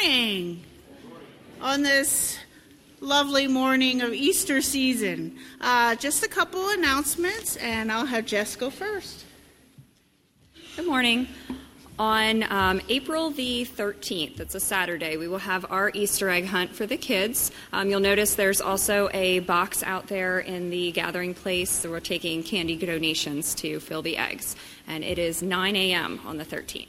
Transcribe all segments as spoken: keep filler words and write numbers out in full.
morning on this lovely morning of Easter season. Uh, just a couple announcements, and I'll have Jess go first. Good morning. On um, April the thirteenth, it's a Saturday, we will have our Easter egg hunt for the kids. Um, you'll notice there's also a box out there in the gathering place, so we're taking candy donations to fill the eggs. And it is nine a.m. on the thirteenth.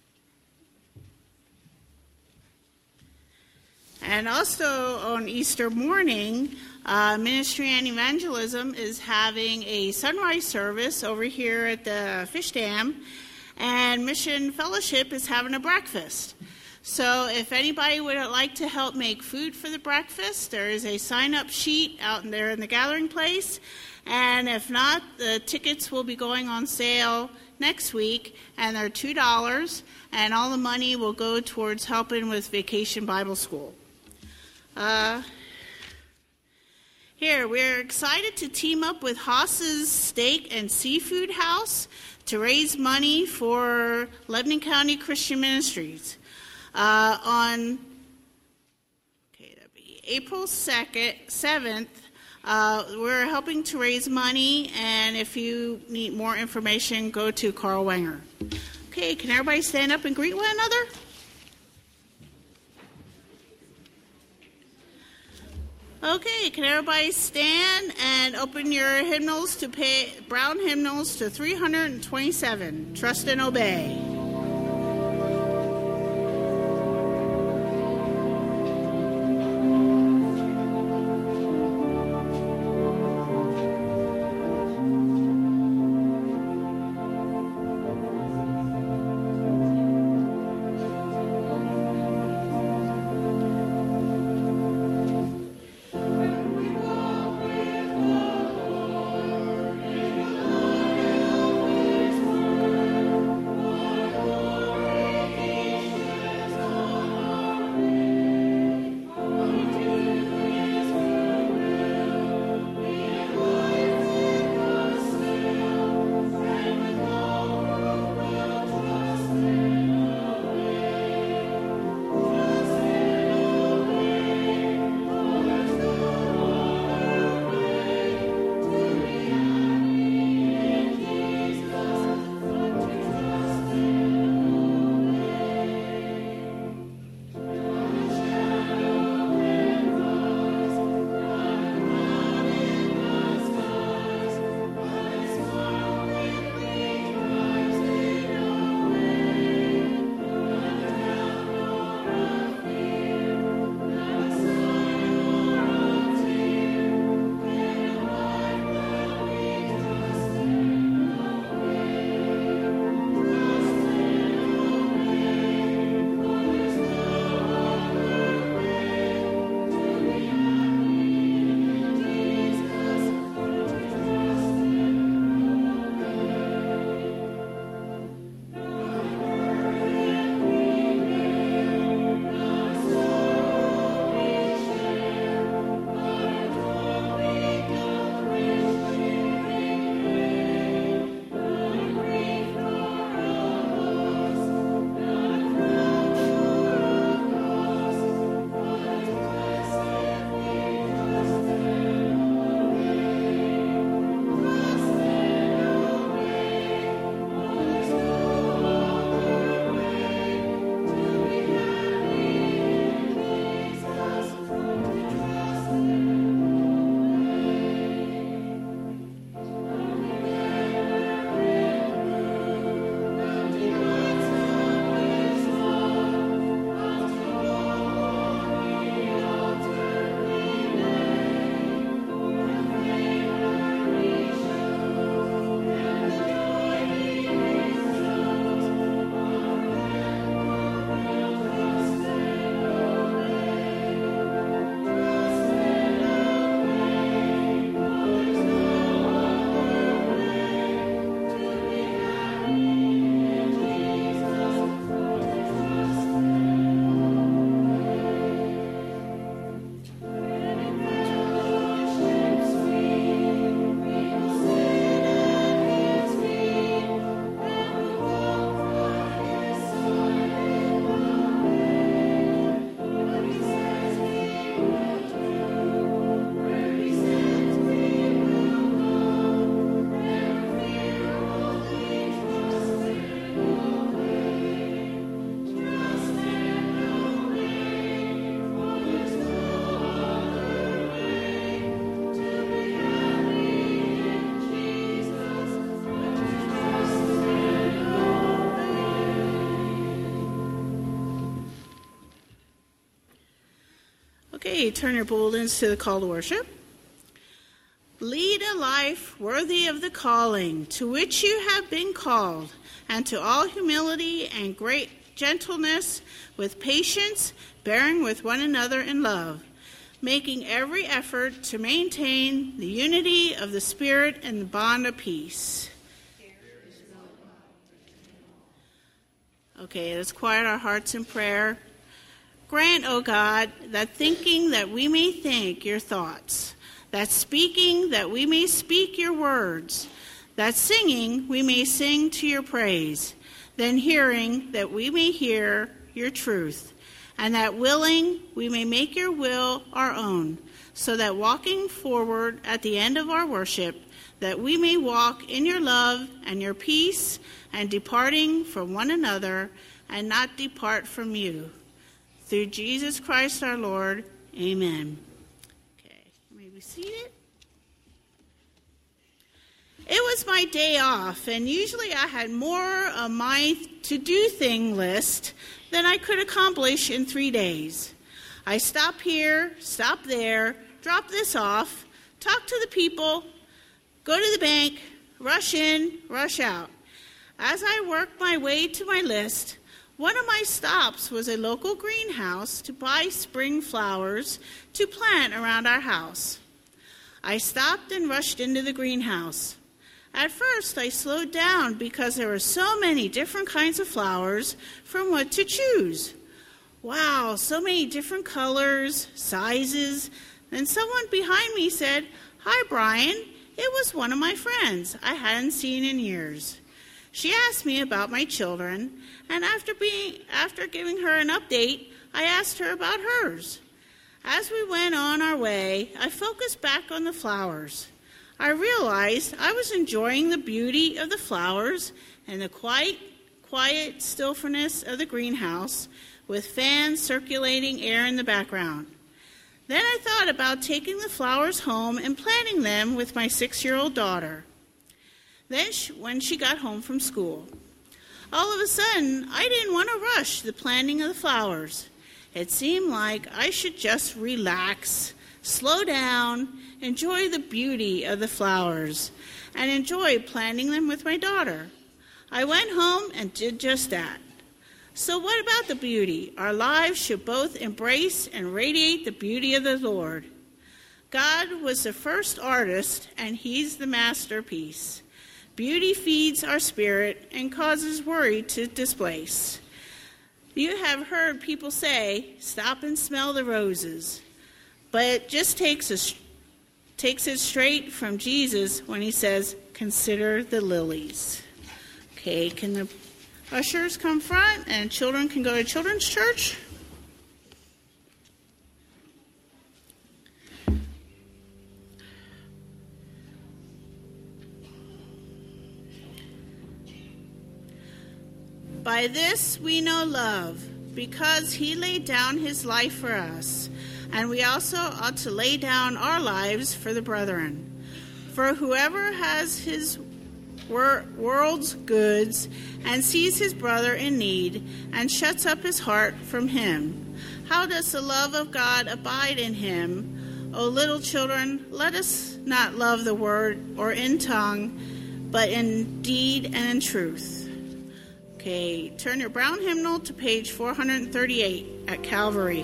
And also on Easter morning, uh, Ministry and Evangelism is having a sunrise service over here at the Fish Dam, and Mission Fellowship is having a breakfast. So if anybody would like to help make food for the breakfast, there is a sign-up sheet out there in the gathering place. And if not, the tickets will be going on sale next week, and they're two dollars, and all the money will go towards helping with Vacation Bible School. Uh, here, we're excited to team up with Haas's Steak and Seafood House to raise money for Lebanon County Christian Ministries. Uh, on okay, that'd be April second, seventh, uh, we're helping to raise money, and if you need more information, go to Carl Wenger. Okay, can everybody stand up and greet one another? Okay, can everybody stand and open your hymnals to pay, brown hymnals to three hundred twenty-seven, Trust and Obey. Lord. Okay, turn your bulletins to the call to worship. Lead a life worthy of the calling to which you have been called, and to all humility and great gentleness, with patience, bearing with one another in love, making every effort to maintain the unity of the Spirit and the bond of peace. Okay, let's quiet our hearts in prayer. Grant, O God, that thinking that we may think your thoughts, that speaking that we may speak your words, that singing we may sing to your praise, then hearing that we may hear your truth, and that willing we may make your will our own, so that walking forward at the end of our worship, that we may walk in your love and your peace, and departing from one another, and not depart from you. Through Jesus Christ our Lord, amen. Okay, you may be seated. It was my day off, and usually I had more of my to-do thing list than I could accomplish in three days. I stop here, stop there, drop this off, talk to the people, go to the bank, rush in, rush out. As I worked my way to my list, one of my stops was a local greenhouse to buy spring flowers to plant around our house. I stopped and rushed into the greenhouse. At first, I slowed down because there were so many different kinds of flowers from what to choose. Wow, so many different colors, sizes. Then someone behind me said, "Hi, Brian. It was one of my friends I hadn't seen in years." She asked me about my children, and after being after giving her an update, I asked her about hers. As we went on our way, I focused back on the flowers. I realized I was enjoying the beauty of the flowers and the quiet, quiet stillness of the greenhouse, with fans circulating air in the background. Then I thought about taking the flowers home and planting them with my six-year-old daughter. Then, she, when she got home from school, all of a sudden, I didn't want to rush the planting of the flowers. It seemed like I should just relax, slow down, enjoy the beauty of the flowers, and enjoy planting them with my daughter. I went home and did just that. So what about the beauty? Our lives should both embrace and radiate the beauty of the Lord. God was the first artist, and he's the masterpiece. Beauty feeds our spirit and causes worry to displace. You have heard people say, "Stop and smell the roses." But it just takes, a, takes it straight from Jesus when he says, "Consider the lilies." Okay, can the ushers come front and children can go to children's church? By this we know love, because he laid down his life for us, and we also ought to lay down our lives for the brethren. For whoever has his wor- world's goods and sees his brother in need and shuts up his heart from him, how does the love of God abide in him? O little children, let us not love the word or in tongue, but in deed and in truth. Okay, turn your brown hymnal to page four thirty-eight at Calvary.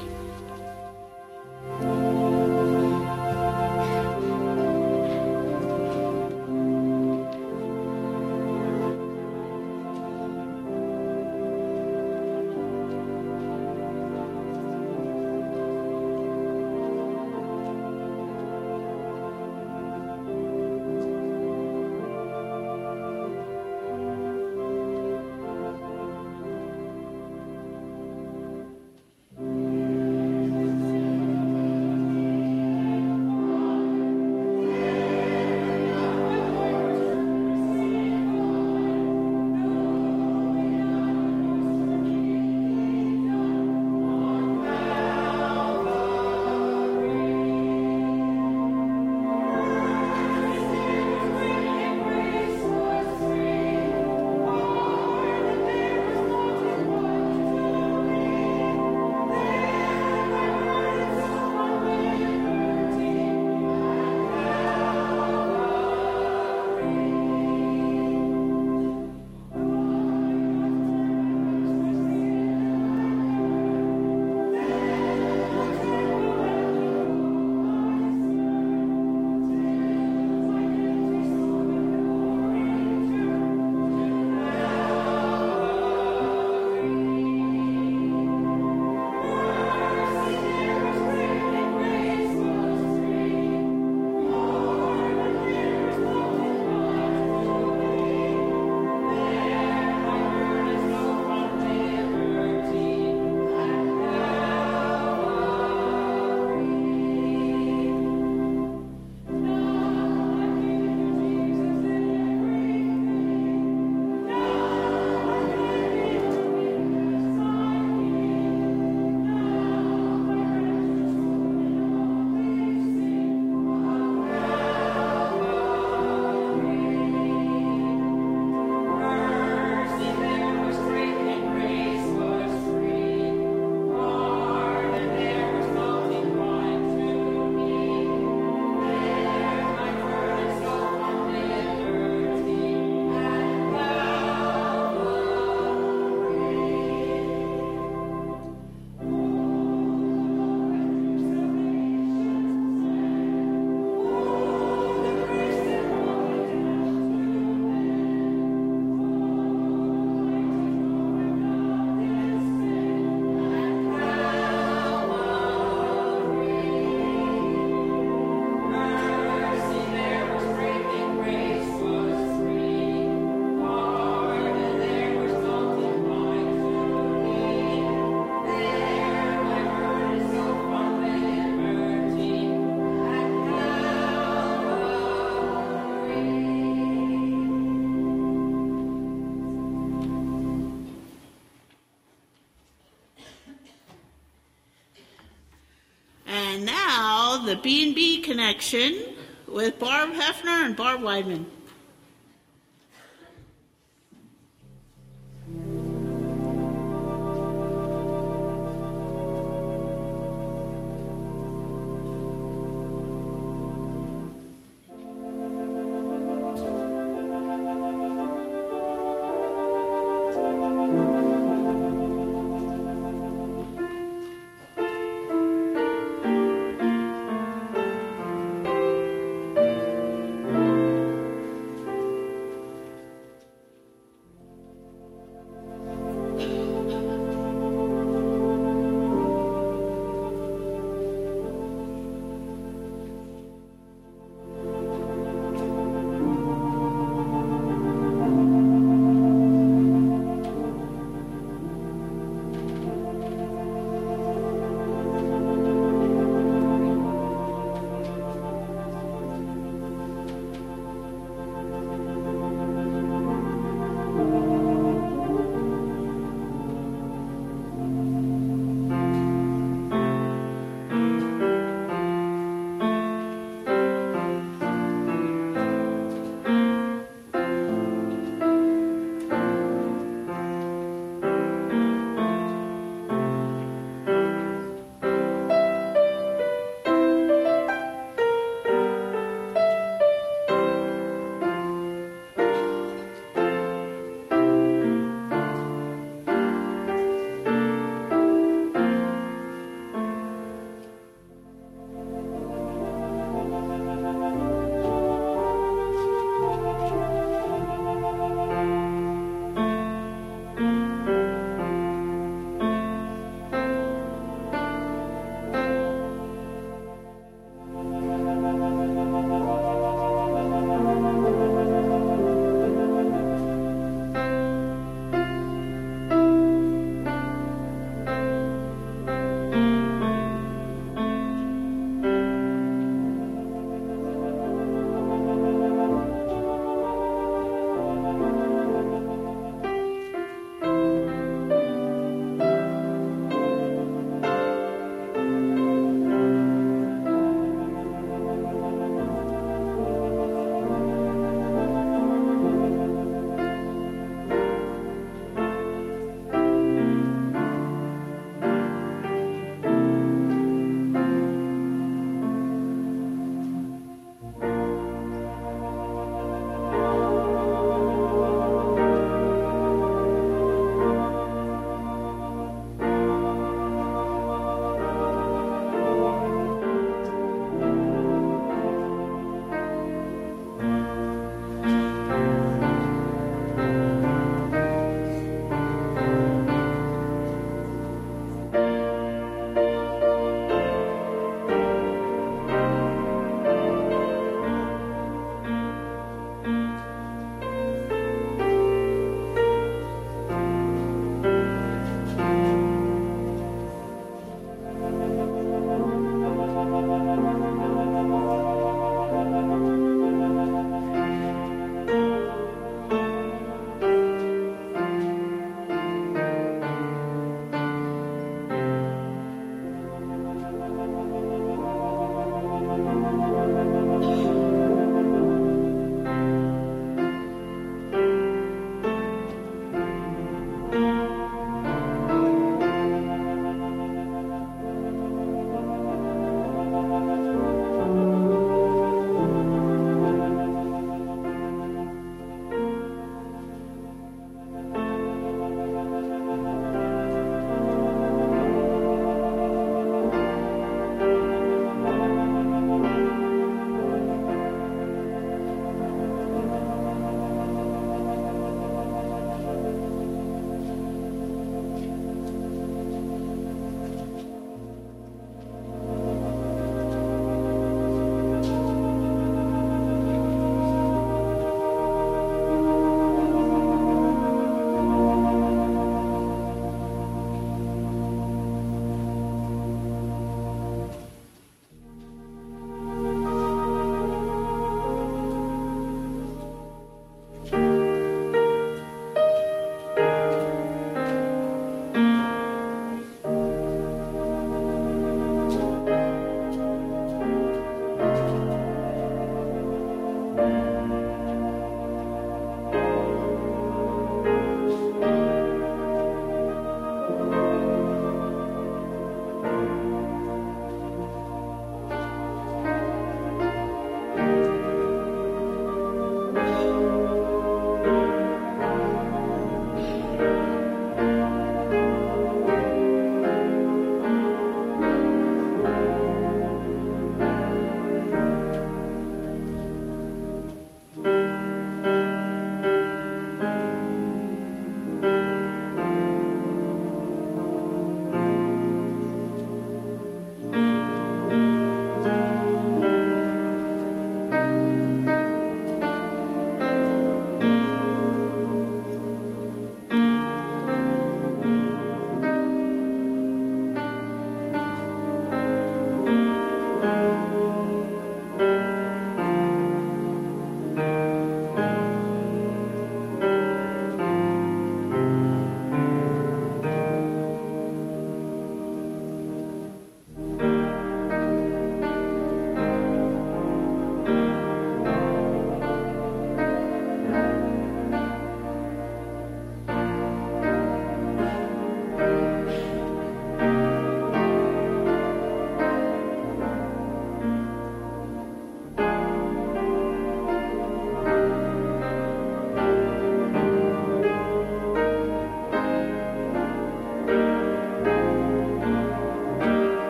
called the B and B Connection with Barb Hefner and Barb Weidman.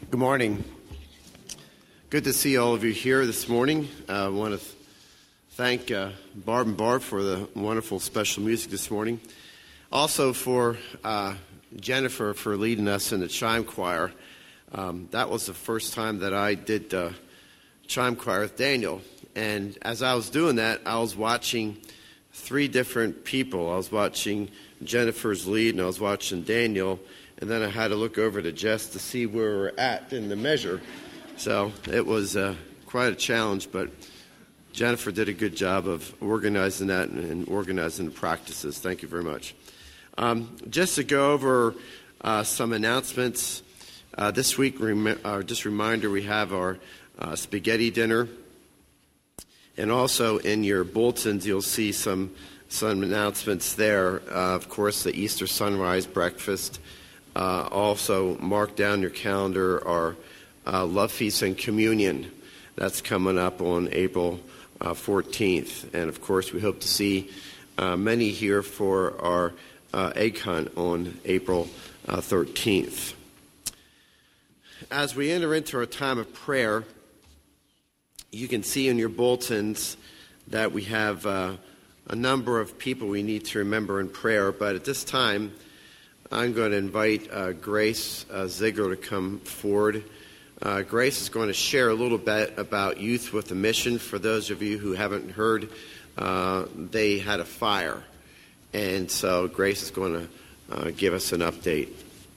Good morning. Good to see all of you here this morning. Uh, I want to th- thank uh, Barb and Barb for the wonderful special music this morning. Also for uh, Jennifer for leading us in the chime choir. Um, that was the first time that I did uh, chime choir with Daniel. And as I was doing that, I was watching three different people. I was watching Jennifer's lead, and I was watching Daniel. And then I had to look over to Jess to see where we're at in the measure. So it was uh, quite a challenge, but Jennifer did a good job of organizing that and, and organizing the practices. Thank you very much. Um, just to go over uh, some announcements, uh, this week, rem- uh, just a reminder, we have our uh, spaghetti dinner. And also in your bulletins, you'll see some, some announcements there. Uh, of course, the Easter sunrise breakfast. Uh, also, mark down your calendar our uh, Love Feast and Communion. That's coming up on April uh, fourteenth. And, of course, we hope to see uh, many here for our uh, egg hunt on April uh, thirteenth. As we enter into our time of prayer, you can see in your bulletins that we have uh, a number of people we need to remember in prayer. But at this time, I'm going to invite uh, Grace uh, Ziegler to come forward. Uh, Grace is going to share a little bit about Youth with a Mission. For those of you who haven't heard, uh, they had a fire. And so Grace is going to uh, give us an update.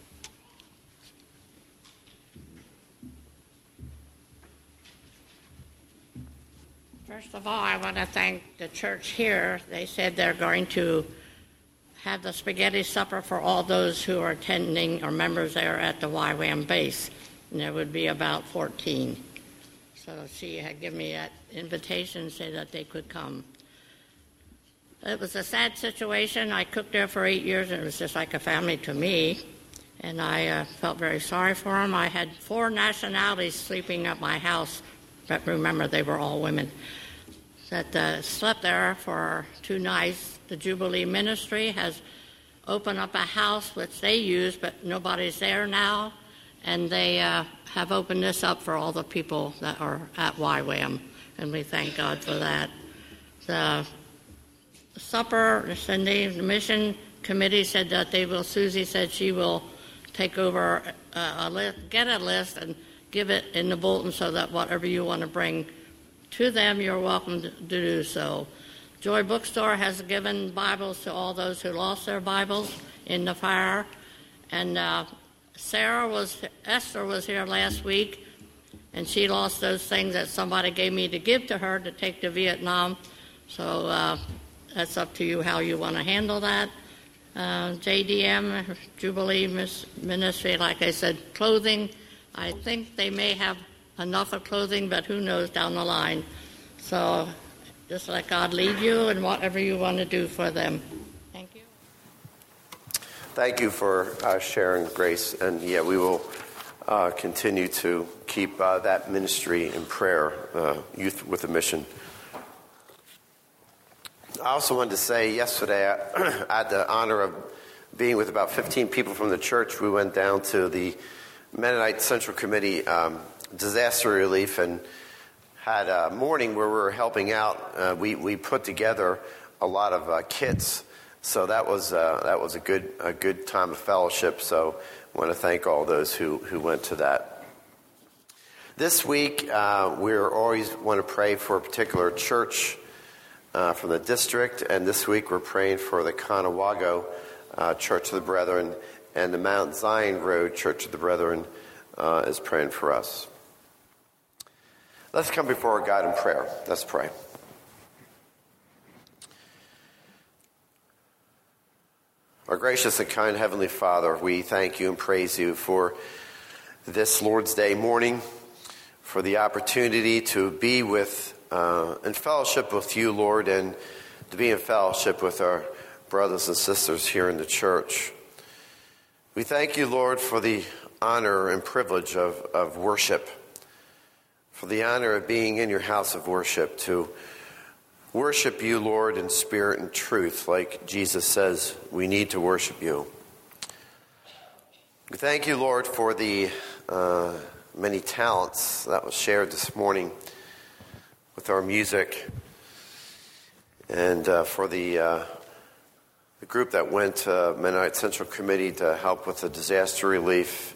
First of all, I want to thank the church here. They said they're going to have the spaghetti supper for all those who are attending or members there at the Y WAM base, and there would be about fourteen. So she had given me that invitation and said that they could come. It was a sad situation. I cooked there for eight years, and it was just like a family to me, and I uh, felt very sorry for them. I had four nationalities sleeping at my house, but remember, they were all women, that uh, slept there for two nights. The Jubilee Ministry has opened up a house which they use, but nobody's there now, and they uh, have opened this up for all the people that are at Y WAM, and we thank God for that. The supper, Sunday, the mission committee said that they will, Susie said she will take over uh, a list, get a list and give it in the bulletin so that whatever you want to bring to them, you're welcome to do so. Joy Bookstore has given Bibles to all those who lost their Bibles in the fire. And uh, Sarah was, Esther was here last week, and she lost those things that somebody gave me to give to her to take to Vietnam. So uh, that's up to you how you want to handle that. Uh, J D M, Jubilee Ministry, like I said, clothing. I think they may have enough of clothing, but who knows down the line. So just let God lead you and whatever you want to do for them. Thank you. Thank you for uh, sharing, Grace. And, yeah, we will uh, continue to keep uh, that ministry in prayer, uh, Youth with a Mission. I also wanted to say yesterday I, I had the honor of being with about fifteen people from the church. We went down to the Mennonite Central Committee um, disaster relief and had a morning where we were helping out. Uh, we we put together a lot of uh, kits, so that was uh, that was a good a good time of fellowship. So I want to thank all those who who went to that. This week uh, we always want to pray for a particular church uh, from the district, and this week we're praying for the Conawago uh, Church of the Brethren, and the Mount Zion Road Church of the Brethren uh, is praying for us. Let's come before God in prayer. Let's pray. Our gracious and kind Heavenly Father, we thank you and praise you for this Lord's Day morning, for the opportunity to be with, uh, in fellowship with you, Lord, and to be in fellowship with our brothers and sisters here in the church. We thank you, Lord, for the honor and privilege of, of worship, for the honor of being in your house of worship, to worship you, Lord, in spirit and truth, like Jesus says we need to worship you. We thank you, Lord, for the uh, many talents that was shared this morning with our music. And uh, for the, uh, the group that went to Mennonite Central Committee to help with the disaster relief.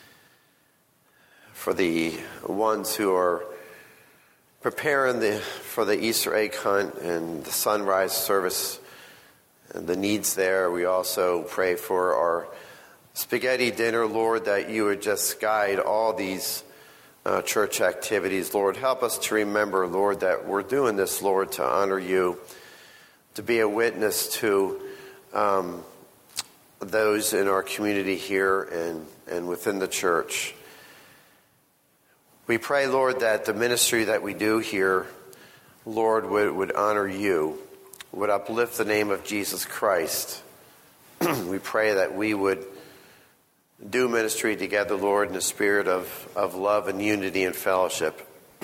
For the ones who are preparing the, for the Easter egg hunt and the sunrise service and the needs there. We also pray for our spaghetti dinner, Lord, that you would just guide all these uh, church activities. Lord, help us to remember, Lord, that we're doing this, Lord, to honor you, to be a witness to um, those in our community here and, and within the church. We pray, Lord, that the ministry that we do here, Lord, would, would honor you, would uplift the name of Jesus Christ. We pray that we would do ministry together, Lord, in a spirit of, of love and unity and fellowship.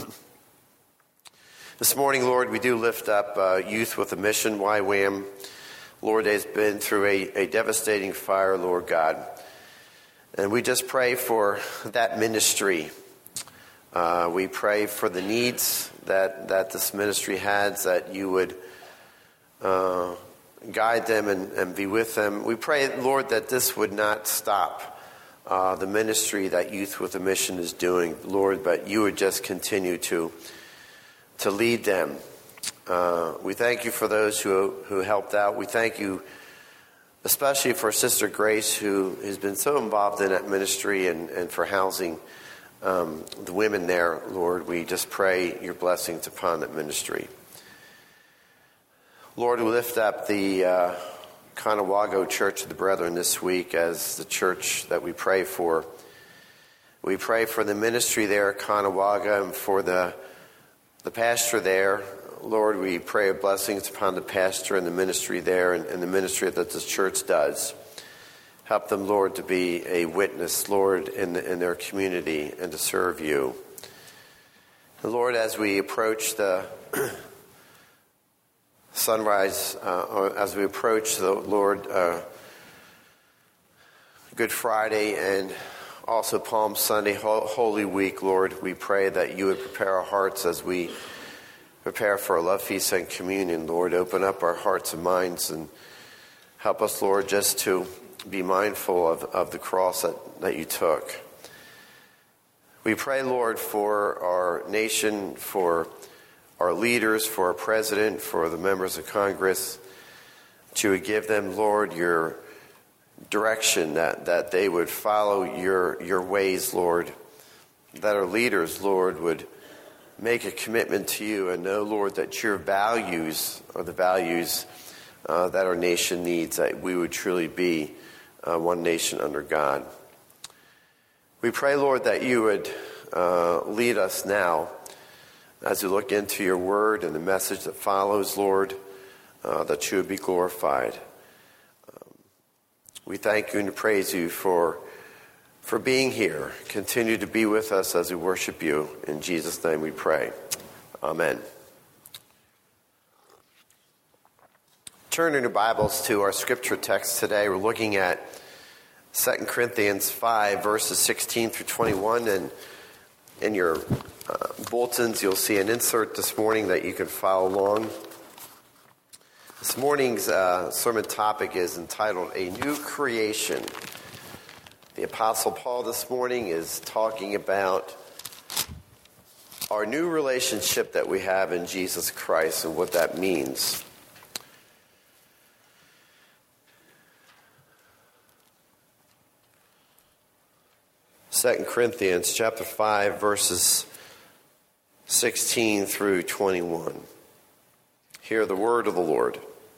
This morning, Lord, we do lift up uh, Youth with a Mission, Y WAM. Lord, has been through a, a devastating fire, Lord God. And we just pray for that ministry. Uh, we pray for the needs that, that this ministry has, that you would uh, guide them and, and be with them. We pray, Lord, that this would not stop uh, the ministry that Youth with a Mission is doing, Lord, but you would just continue to, to lead them. Uh, we thank you for those who, who helped out. We thank you especially for Sister Grace, who has been so involved in that ministry and, and for housing Um, the women there, Lord. We just pray your blessings upon that ministry. Lord, we lift up the uh, Conawago Church of the Brethren this week as the church that we pray for. We pray for the ministry there at Conawaga and for the, the pastor there. Lord, we pray blessings upon the pastor and the ministry there and, and the ministry that this church does. Help them, Lord, to be a witness, Lord, in, the, in their community and to serve you. And Lord, as we approach the sunrise, uh, or as we approach the Lord, uh, Good Friday and also Palm Sunday, Holy Week, Lord, we pray that you would prepare our hearts as we prepare for our love feast and communion. Lord, open up our hearts and minds and help us, Lord, just to be mindful of, of the cross that, that you took. We pray, Lord, for our nation, for our leaders, for our president, for the members of Congress, that you would give them, Lord, your direction, that, that they would follow your, your ways, Lord, that our leaders, Lord, would make a commitment to you and know, Lord, that your values are the values uh, that our nation needs, that we would truly be Uh, one nation under God. We pray, Lord, that you would uh, lead us now as we look into your word and the message that follows, Lord, uh, that you would be glorified. Um, we thank you and praise you for, for being here. Continue to be with us as we worship you. In Jesus' name we pray. Amen. Turn in your Bibles to our scripture text today. We're looking at Second Corinthians five, verses sixteen through twenty-one. And in your uh, bulletins, you'll see an insert this morning that you can follow along. This morning's uh, sermon topic is entitled A New Creation. The Apostle Paul this morning is talking about our new relationship that we have in Jesus Christ and what that means. Second Corinthians chapter five, verses sixteen through twenty-one. Hear the word of the Lord.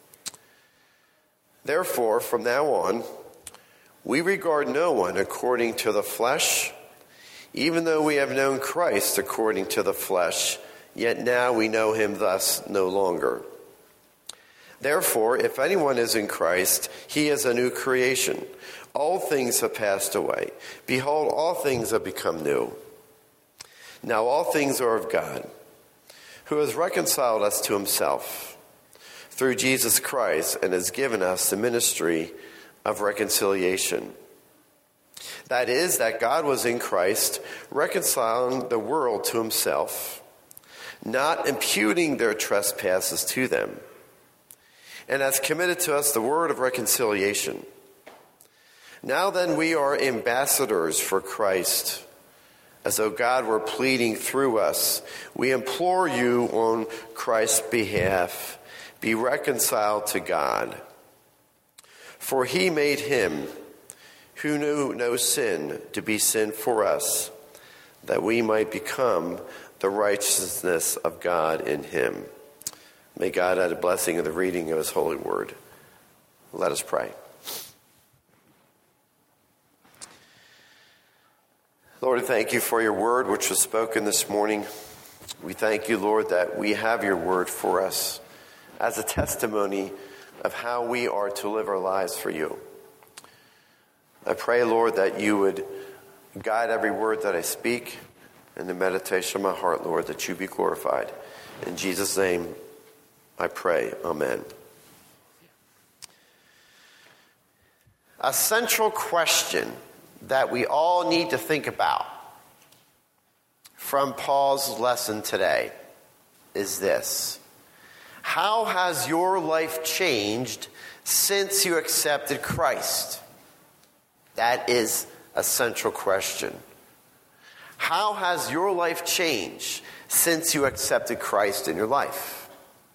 Therefore, from now on, we regard no one according to the flesh, even though we have known Christ according to the flesh, yet now we know him thus no longer. Therefore, if anyone is in Christ, he is a new creation. All things have passed away. Behold, all things have become new. Now all things are of God, who has reconciled us to himself through Jesus Christ and has given us the ministry of reconciliation. That is, that God was in Christ, reconciling the world to himself, not imputing their trespasses to them, and has committed to us the word of reconciliation. Now then, we are ambassadors for Christ, as though God were pleading through us. We implore you on Christ's behalf, be reconciled to God. For he made him who knew no sin to be sin for us, that we might become the righteousness of God in him. May God add a blessing of the reading of his holy word. Let us pray. Lord, thank you for your word which was spoken this morning. We thank you, Lord, that we have your word for us as a testimony of how we are to live our lives for you. I pray, Lord, that you would guide every word that I speak and the meditation of my heart, Lord, that you be glorified. In Jesus' name, I pray. Amen. A central question that we all need to think about from Paul's lesson today is this: how has your life changed since you accepted Christ? That is a central question. How has your life changed since you accepted Christ in your life?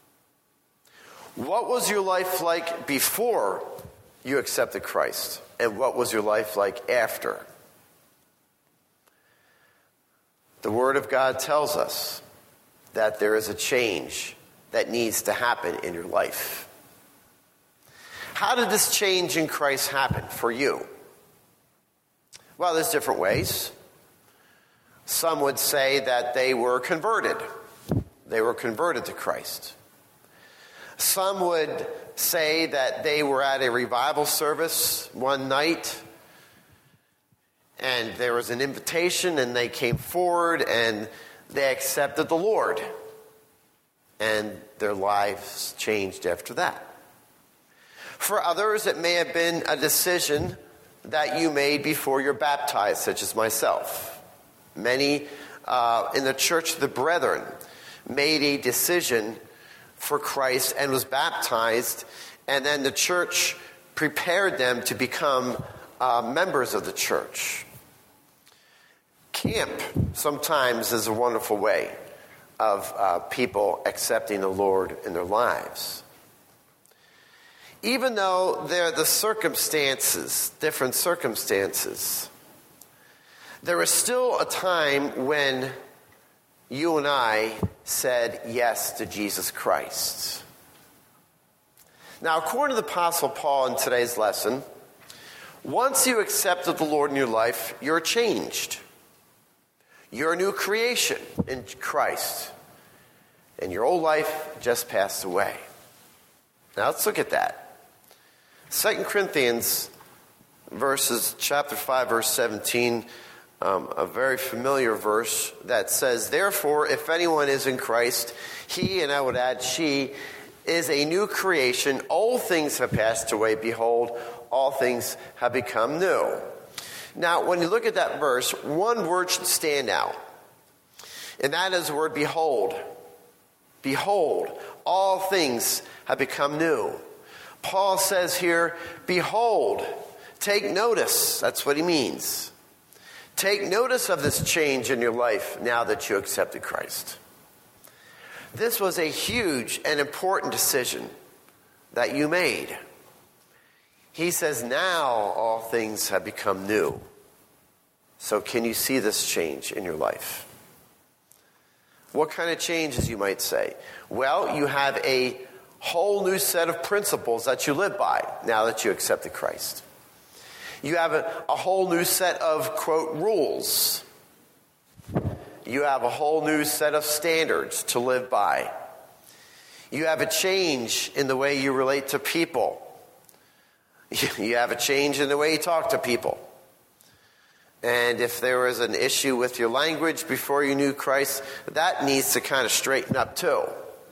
What was your life like before you accepted Christ? And what was your life like after? The Word of God tells us that there is a change that needs to happen in your life. How did this change in Christ happen for you? Well, there's different ways. Some would say that they were converted. They were converted to Christ. Some would say that they were at a revival service one night and there was an invitation and they came forward and they accepted the Lord. And their lives changed after that. For others, it may have been a decision that you made before you're baptized, such as myself. Many uh, in the Church of the Brethren made a decision for Christ and was baptized, and then the church prepared them to become uh, members of the church. Camp sometimes is a wonderful way of uh, people accepting the Lord in their lives. Even though they're the circumstances, different circumstances, there is still a time when you and I said yes to Jesus Christ. Now, according to the Apostle Paul in today's lesson, once you accepted the Lord in your life, you're changed. You're a new creation in Christ. And your old life just passed away. Now, let's look at that. Second Corinthians verses, chapter five, verse seventeen, um, a very familiar verse that says, "Therefore, if anyone is in Christ, he," and I would add she, "is a new creation. Old things have passed away. Behold, all things have become new." Now, when you look at that verse, one word should stand out. And that is the word behold. Behold, all things have become new. Paul says here, behold, take notice. That's what he means. Take notice of this change in your life now that you accepted Christ. This was a huge and important decision that you made. He says, now all things have become new. So can you see this change in your life? What kind of changes, you might say? Well, you have a whole new set of principles that you live by now that you accepted Christ. You have a, a whole new set of, quote, rules. You have a whole new set of standards to live by. You have a change in the way you relate to people. You have a change in the way you talk to people. And if there was an issue with your language before you knew Christ, that needs to kind of straighten up too.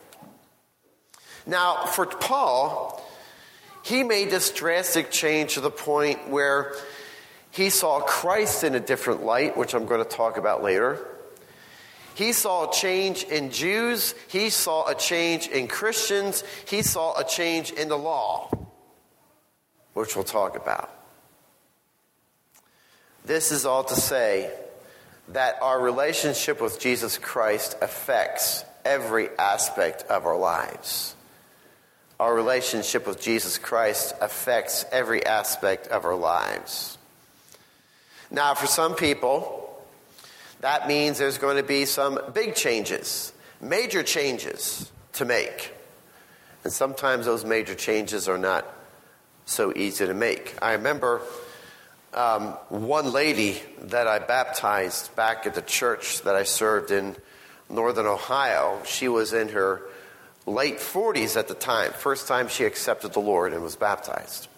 Now, for Paul, he made this drastic change to the point where He saw Christ in a different light, which I'm going to talk about later. He saw a change in Jews. He saw a change in Christians. He saw a change in the law, which we'll talk about. This is all to say that our relationship with Jesus Christ affects every aspect of our lives. Our relationship with Jesus Christ affects every aspect of our lives. Now, for some people, that means there's going to be some big changes, major changes to make. And sometimes those major changes are not so easy to make. I remember um, one lady that I baptized back at the church that I served in Northern Ohio. She was in her late forties at the time, first time she accepted the Lord and was baptized.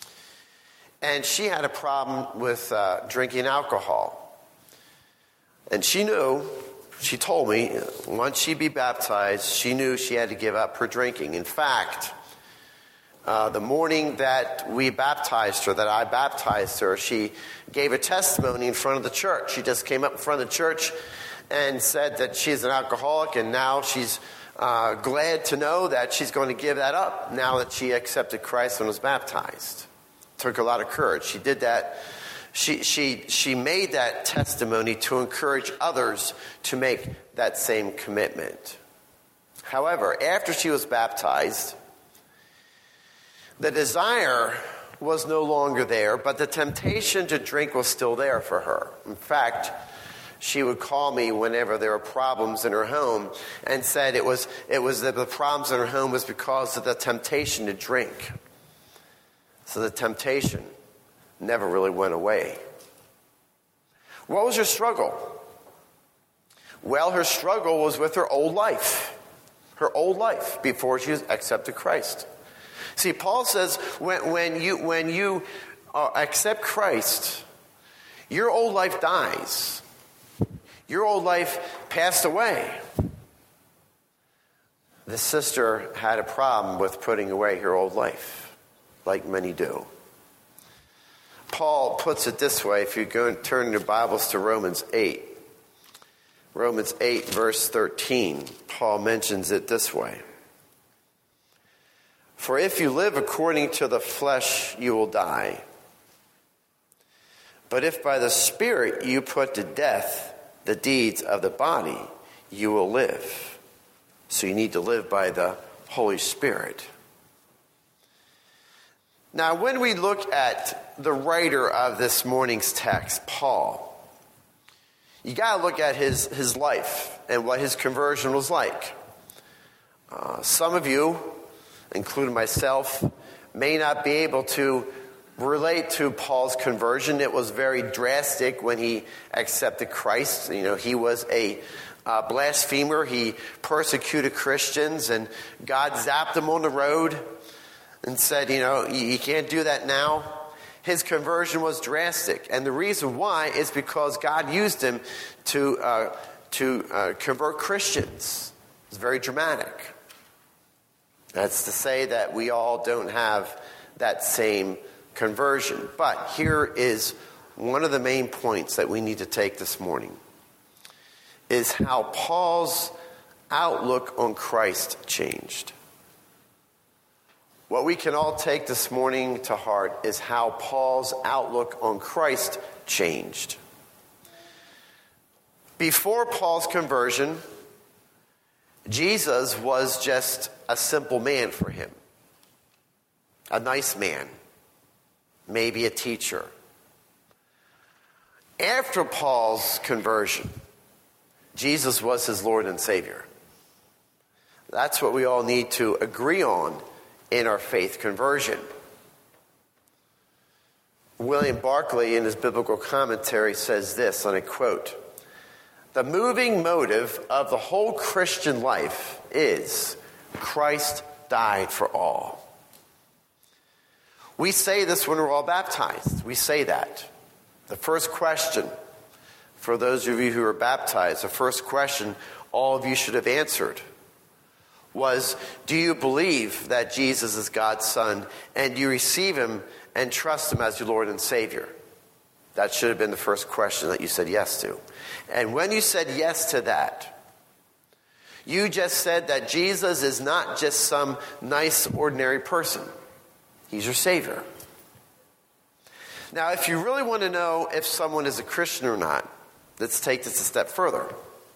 And she had a problem with uh, drinking alcohol. And she knew, she told me, once she'd be baptized, she knew she had to give up her drinking. In fact, uh, the morning that we baptized her, that I baptized her, she gave a testimony in front of the church. She just came up in front of the church and said that she's an alcoholic, and now she's uh, glad to know that she's going to give that up now that she accepted Christ and was baptized. Took a lot of courage. She did that. She she she made that testimony to encourage others to make that same commitment. However, after she was baptized, the desire was no longer there, but the temptation to drink was still there for her. In fact, she would call me whenever there were problems in her home and said it was it was that the problems in her home was because of the temptation to drink. So the temptation never really went away. What was her struggle? Well, her struggle was with her old life. Her old life before she accepted Christ. See, Paul says when, when you, when you uh, accept Christ, your old life dies. Your old life passed away. The sister had a problem with putting away her old life, like many do. Paul puts it this way, if you go and turn your Bibles to Romans eight. Romans eight, verse thirteen, Paul mentions it this way. For if you live according to the flesh, you will die. But if by the Spirit you put to death the deeds of the body, you will live. So you need to live by the Holy Spirit. Now, when we look at the writer of this morning's text, Paul, you got to look at his, his life and what his conversion was like. Uh, some of you, including myself, may not be able to relate to Paul's conversion. It was very drastic when he accepted Christ. You know, he was a uh, blasphemer. He persecuted Christians, and God zapped him on the road and said, you know, you, you can't do that now. His conversion was drastic, and the reason why is because God used him to uh, to uh, convert Christians. It's very dramatic. That's to say that we all don't have that same conversion. But here is one of the main points that we need to take this morning, is how Paul's outlook on Christ changed. What we can all take this morning to heart is how Paul's outlook on Christ changed. Before Paul's conversion, Jesus was just a simple man for him. A nice man. Maybe a teacher. After Paul's conversion, Jesus was his Lord and Savior. That's what we all need to agree on in our faith conversion. William Barclay, in his biblical commentary, says this, and I quote, "The moving motive of the whole Christian life is Christ died for all." We say this when we're all baptized. We say that. The first question, for those of you who are baptized, the first question all of you should have answered was, do you believe that Jesus is God's Son, and do you receive him and trust him as your Lord and Savior? That should have been the first question that you said yes to. And when you said yes to that, you just said that Jesus is not just some nice, ordinary person. He's your Savior. Now, if you really want to know if someone is a Christian or not, let's take this a step further.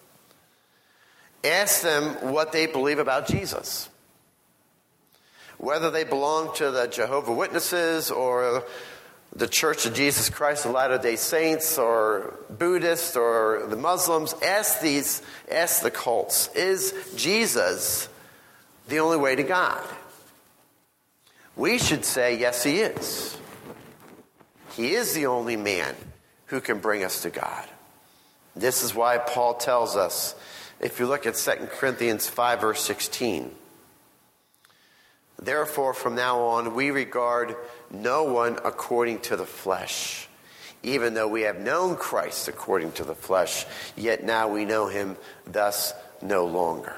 Ask them what they believe about Jesus. Whether they belong to the Jehovah's Witnesses or the Church of Jesus Christ of Latter-day Saints or Buddhists or the Muslims, ask these, ask the cults, is Jesus the only way to God? We should say, yes, he is. He is the only man who can bring us to God. This is why Paul tells us, if you look at Second Corinthians five, verse sixteen, therefore, from now on, we regard no one according to the flesh. Even though we have known Christ according to the flesh, yet now we know him thus no longer.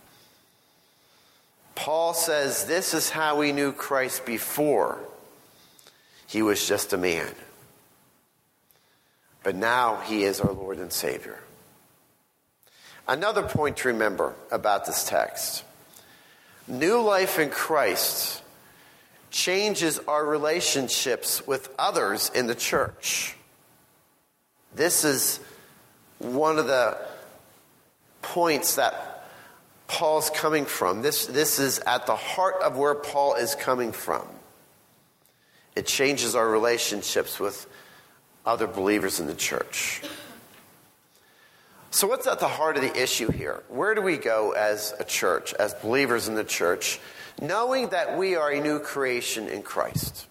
Paul says this is how we knew Christ before he was just a man. But now he is our Lord and Savior. Another point to remember about this text. New life in Christ changes our relationships with others in the church. This is one of the points that Paul's coming from. This, this is at the heart of where Paul is coming from. It changes our relationships with other believers in the church. So what's at the heart of the issue here? Where do we go as a church, as believers in the church, knowing that we are a new creation in Christ?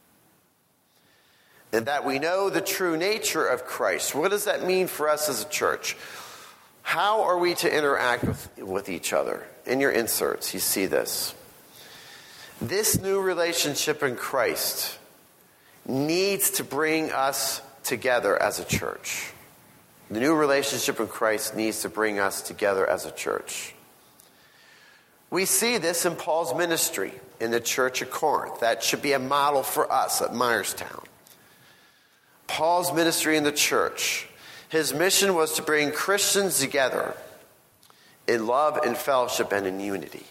And that we know the true nature of Christ. What does that mean for us as a church? How are we to interact with, with each other? In your inserts, you see this. This new relationship in Christ needs to bring us together as a church. The new relationship in Christ needs to bring us together as a church. We see this in Paul's ministry in the church of Corinth. That should be a model for us at Myerstown. Paul's ministry in the church. His mission was to bring Christians together in love and fellowship and in unity.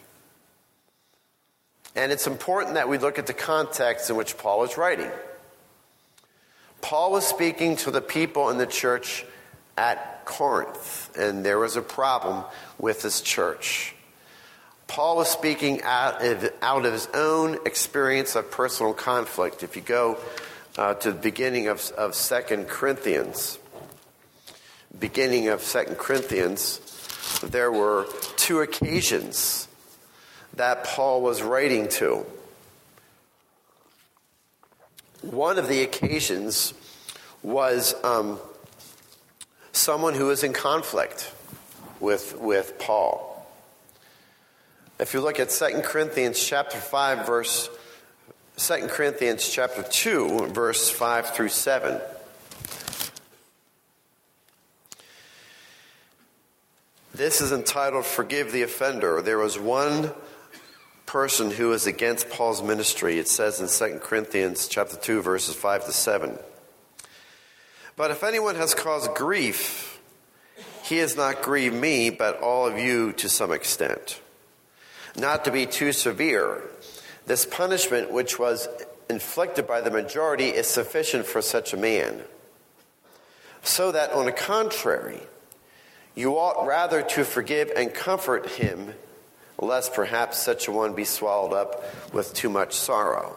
And it's important that we look at the context in which Paul was writing. Paul was speaking to the people in the church at Corinth, and there was a problem with this church. Paul was speaking out of, out of his own experience of personal conflict. If you go uh, to the beginning of, of Second Corinthians, beginning of Second Corinthians, there were two occasions that Paul was writing to. One of the occasions was um, someone who was in conflict with, with Paul. If you look at Second Corinthians chapter five, verse Second Corinthians chapter two, verse five through seven. This is entitled Forgive the Offender. There was one person who was against Paul's ministry. It says in Second Corinthians chapter two, verses five to seven. But if anyone has caused grief, he has not grieved me, but all of you to some extent. Not to be too severe, this punishment which was inflicted by the majority is sufficient for such a man. So that, on the contrary, you ought rather to forgive and comfort him, lest perhaps such a one be swallowed up with too much sorrow.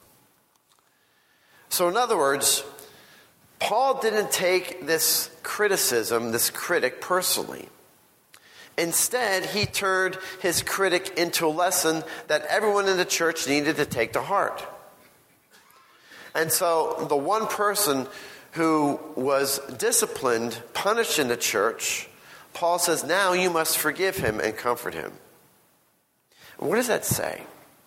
So in other words, Paul didn't take this criticism, this critic, personally. Instead, he turned his critic into a lesson that everyone in the church needed to take to heart. And so the one person who was disciplined, punished in the church, Paul says, now you must forgive him and comfort him. What does that say?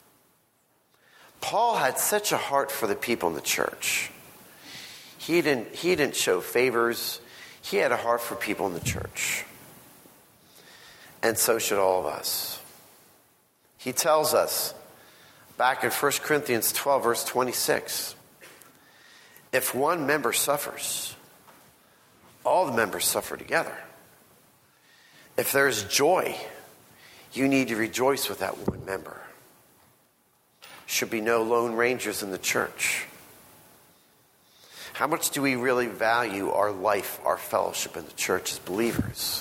Paul had such a heart for the people in the church. He didn't, he didn't show favors. He had a heart for people in the church. And so should all of us. He tells us back in First Corinthians twelve, verse twenty-six, if one member suffers, all the members suffer together. If there's joy, you need to rejoice with that one member. Should be no lone rangers in the church. How much do we really value our life, our fellowship in the church as believers?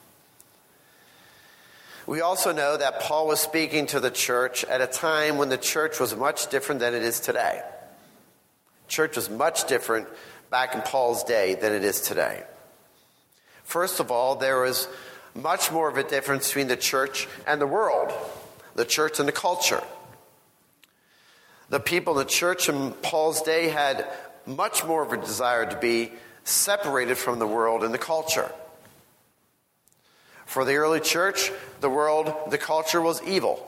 We also know that Paul was speaking to the church at a time when the church was much different than it is today. Church was much different back in Paul's day than it is today. First of all, there was much more of a difference between the church and the world, the church and the culture. The people in the church in Paul's day had much more of a desire to be separated from the world and the culture. For the early church, the world, the culture was evil.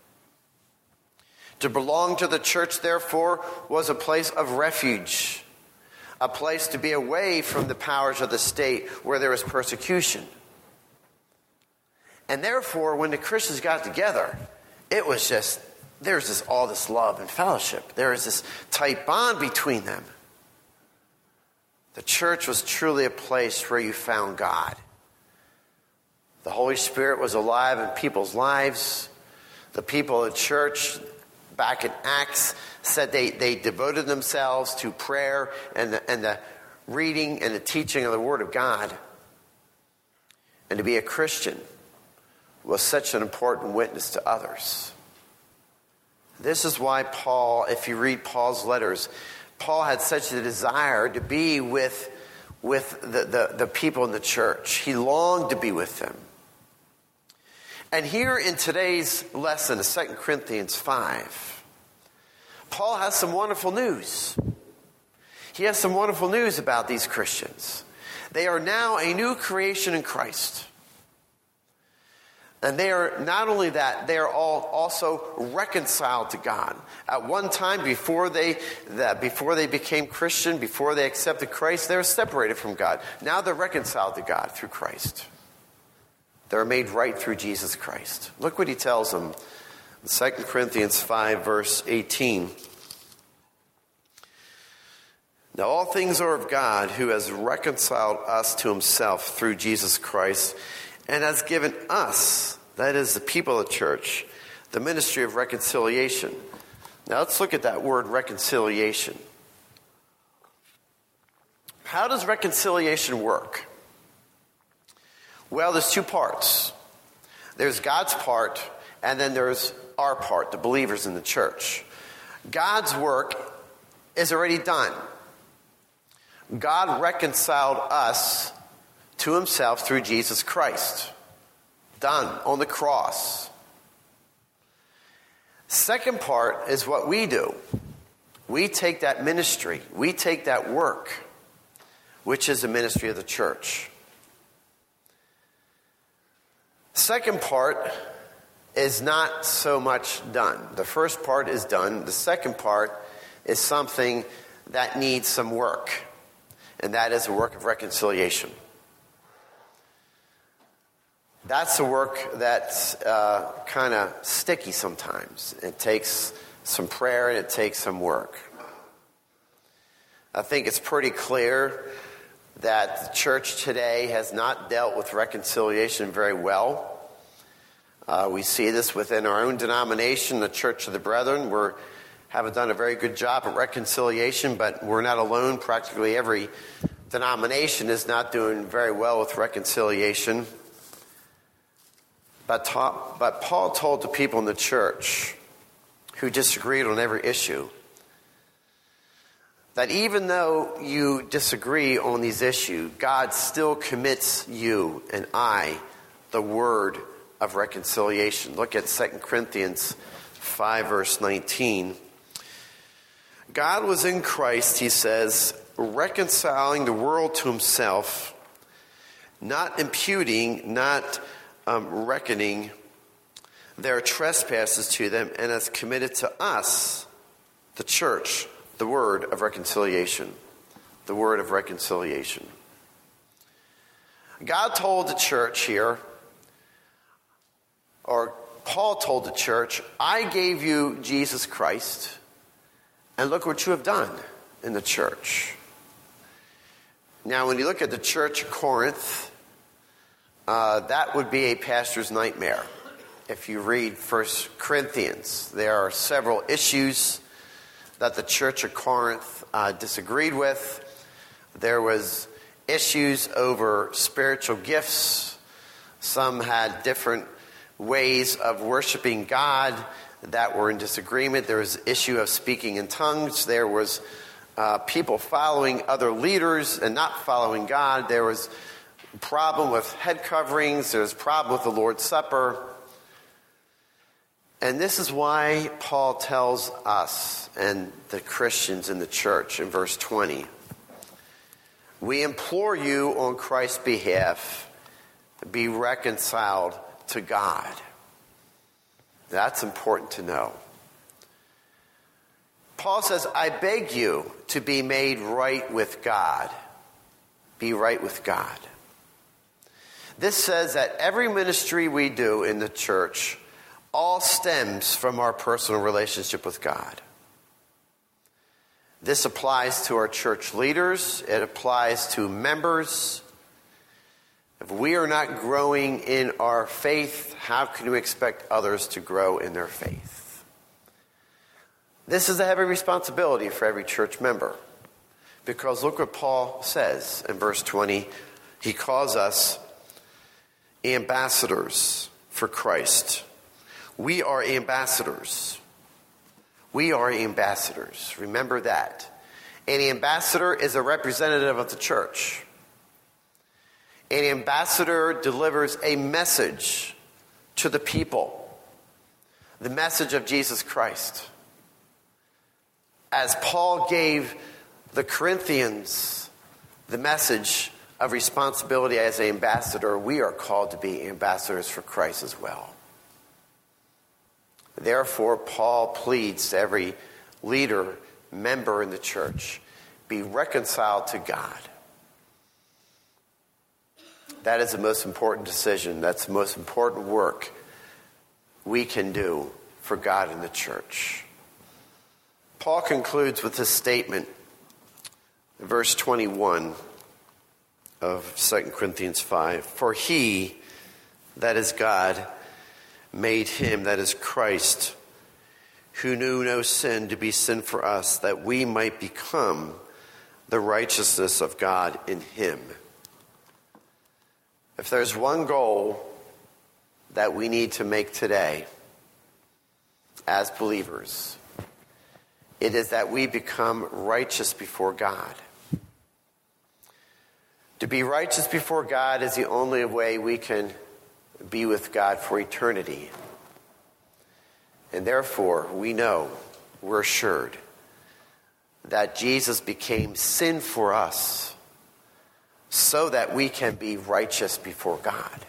To belong to the church, therefore, was a place of refuge, a place to be away from the powers of the state where there was persecution. And therefore, when the Christians got together, it was just, there's this, all this love and fellowship. There is this tight bond between them. The church was truly a place where you found God. The Holy Spirit was alive in people's lives. The people of the church back in Acts said they, they devoted themselves to prayer and the, and the reading and the teaching of the Word of God. And to be a Christian was such an important witness to others. This is why Paul, if you read Paul's letters, Paul had such a desire to be with, with the, the, the people in the church. He longed to be with them. And here in today's lesson, Second Corinthians five, Paul has some wonderful news. He has some wonderful news about these Christians. They are now a new creation in Christ. And they are, not only that, they are all also reconciled to God. At one time, before they, that before they became Christian, before they accepted Christ, they were separated from God. Now they're reconciled to God through Christ. They're made right through Jesus Christ. Look what he tells them in Second Corinthians five, verse eighteen. Now all things are of God, who has reconciled us to himself through Jesus Christ, and has given us, that is the people of the church, the ministry of reconciliation. Now let's look at that word reconciliation. How does reconciliation work? Well, there's two parts. There's God's part, and then there's our part, the believers in the church. God's work is already done. God reconciled us to himself through Jesus Christ. Done on the cross. Second part is what we do. We take that ministry, we take that work, which is the ministry of the church. Second part is not so much done. The first part is done. The second part is something that needs some work, and that is a work of reconciliation. That's a work that's uh, kind of sticky sometimes. It takes some prayer and it takes some work. I think it's pretty clear that the church today has not dealt with reconciliation very well. Uh, we see this within our own denomination, the Church of the Brethren. We haven't done a very good job at reconciliation, but we're not alone. Practically every denomination is not doing very well with reconciliation. But, ta- but Paul told the people in the church who disagreed on every issue that even though you disagree on these issues, God still commits you and I the word of reconciliation. Look at Second Corinthians five, verse nineteen. God was in Christ, he says, reconciling the world to himself, not imputing, not um, reckoning their trespasses to them, and has committed to us, the church, the word of reconciliation. The word of reconciliation. God told the church here, or Paul told the church, I gave you Jesus Christ, and look what you have done. in the church. Now, when you look at the church of Corinth, uh, that would be a pastor's nightmare. If you read First Corinthians, there are several issues that the church of Corinth uh, disagreed with. There was issues over spiritual gifts. Some had different ways of worshiping God that were in disagreement. There was the issue of speaking in tongues. There was uh, people following other leaders and not following God. There was a problem with head coverings. There was a problem with the Lord's Supper. And this is why Paul tells us and the Christians in the church in verse twenty, we implore you on Christ's behalf, be reconciled to God. That's important to know. Paul says, I beg you to be made right with God. Be right with God. This says that every ministry we do in the church all stems from our personal relationship with God. This applies to our church leaders. It applies to members. If we are not growing in our faith, how can we expect others to grow in their faith? This is a heavy responsibility for every church member. Because look what Paul says in verse twenty. He calls us ambassadors for Christ. We are ambassadors. We are ambassadors. Remember that. An ambassador is a representative of the church. An ambassador delivers a message to the people. The message of Jesus Christ. As Paul gave the Corinthians the message of responsibility as an ambassador, we are called to be ambassadors for Christ as well. Therefore, Paul pleads to every leader, member in the church, be reconciled to God. That is the most important decision. That's the most important work we can do for God in the church. Paul concludes with this statement, verse twenty-one of Second Corinthians five. For he, that is God, made him, that is Christ, who knew no sin, to be sin for us, that we might become the righteousness of God in him. If there's one goal that we need to make today as believers, it is that we become righteous before God. To be righteous before God is the only way we can be with God for eternity. And therefore, we know, we're assured, that Jesus became sin for us so that we can be righteous before God.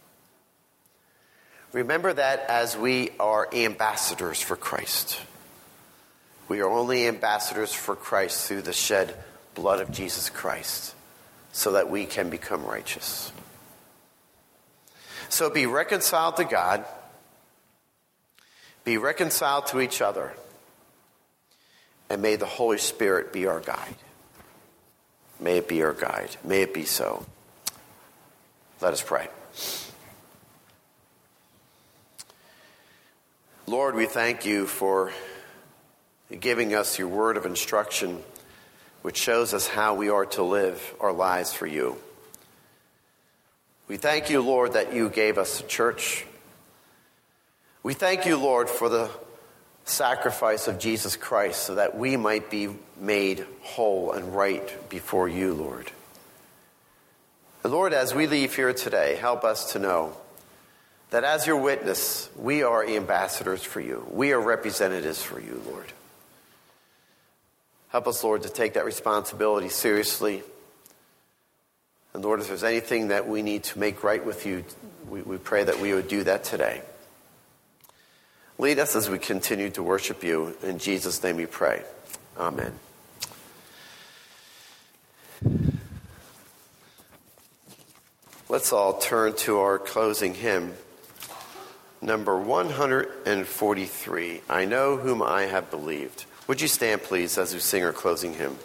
Remember that as we are ambassadors for Christ. We are only ambassadors for Christ through the shed blood of Jesus Christ, so that we can become righteous. So be reconciled to God. Be reconciled to each other. And may the Holy Spirit be our guide. May it be our guide. May it be so. Let us pray. Lord, we thank you for giving us your word of instruction, which shows us how we are to live our lives for you. We thank you, Lord, that you gave us a church. We thank you, Lord, for the sacrifice of Jesus Christ so that we might be made whole and right before you, Lord. And Lord, as we leave here today, help us to know that as your witness, we are ambassadors for you. We are representatives for you, Lord. Help us, Lord, to take that responsibility seriously. And Lord, if there's anything that we need to make right with you, we, we pray that we would do that today. Lead us as we continue to worship you. In Jesus' name we pray. Amen. Let's all turn to our closing hymn, number one hundred forty-three. I know whom I have believed. Would you stand, please, as we sing our closing hymn?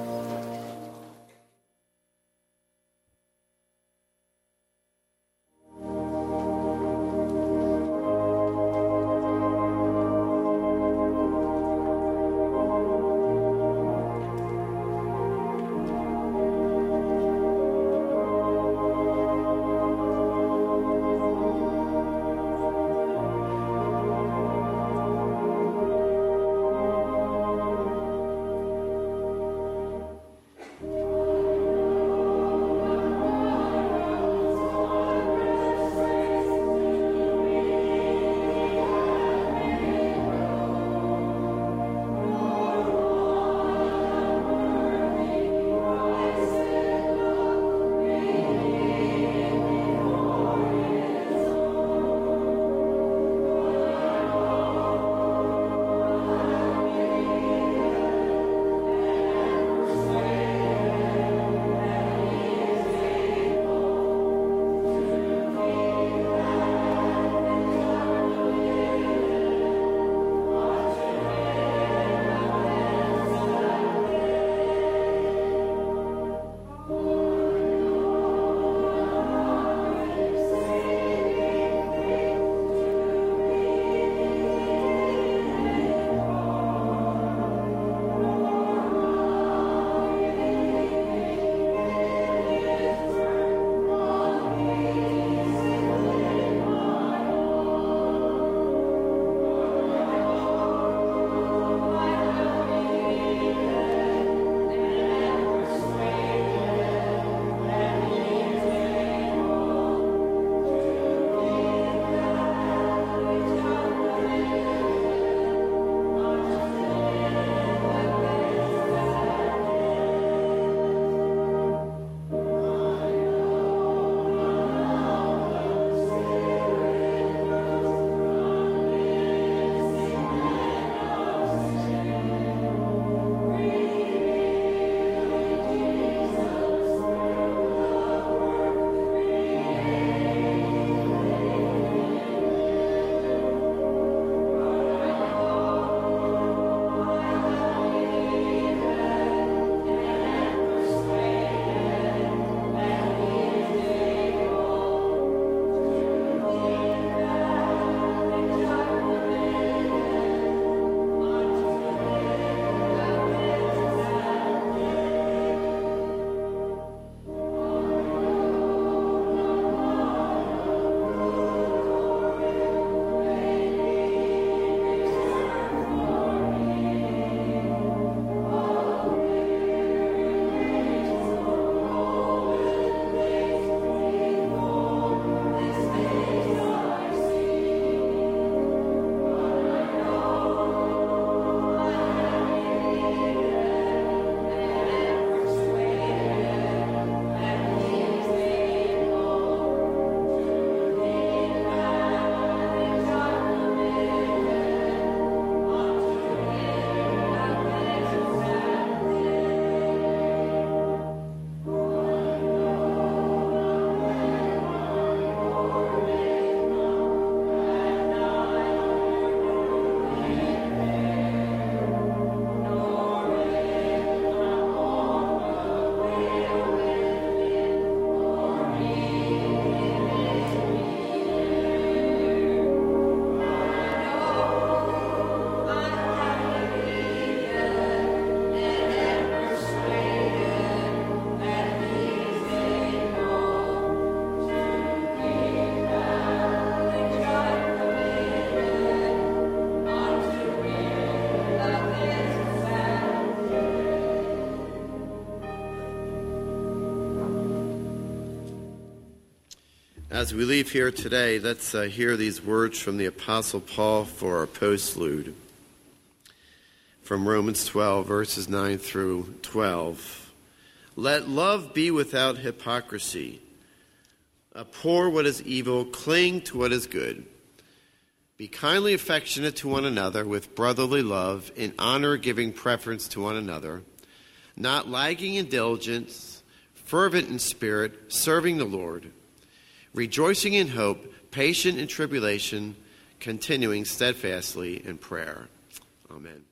As we leave here today, let's uh, hear these words from the Apostle Paul for our postlude. From Romans twelve, verses nine through twelve. Let love be without hypocrisy. Abhor what is evil, cling to what is good. Be kindly affectionate to one another with brotherly love, in honor giving preference to one another, not lagging in diligence, fervent in spirit, serving the Lord, rejoicing in hope, patient in tribulation, continuing steadfastly in prayer. Amen.